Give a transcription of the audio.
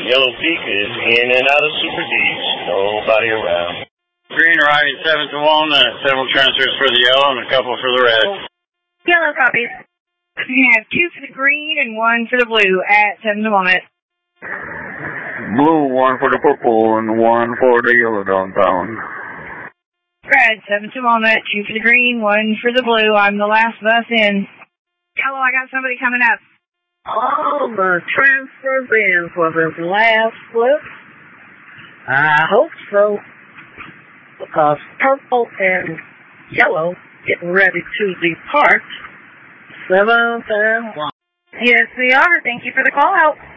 Yellow Peak is in and out of Super D's. Nobody around. Green arriving 7 to Walnut. Several transfers for the yellow and a couple for the red. Yellow copies. You have 2 for the green and 1 for the blue at 7 to Walnut. Blue, 1 for the purple and 1 for the yellow downtown. Red, 7 to Walnut, 2 for the green, 1 for the blue. I'm the last bus in. Hello, I got somebody coming up. All the transfers in for this last flip? I hope so. Because purple and yellow getting ready to depart. 7th and 1. Yes, we are. Thank you for the call out.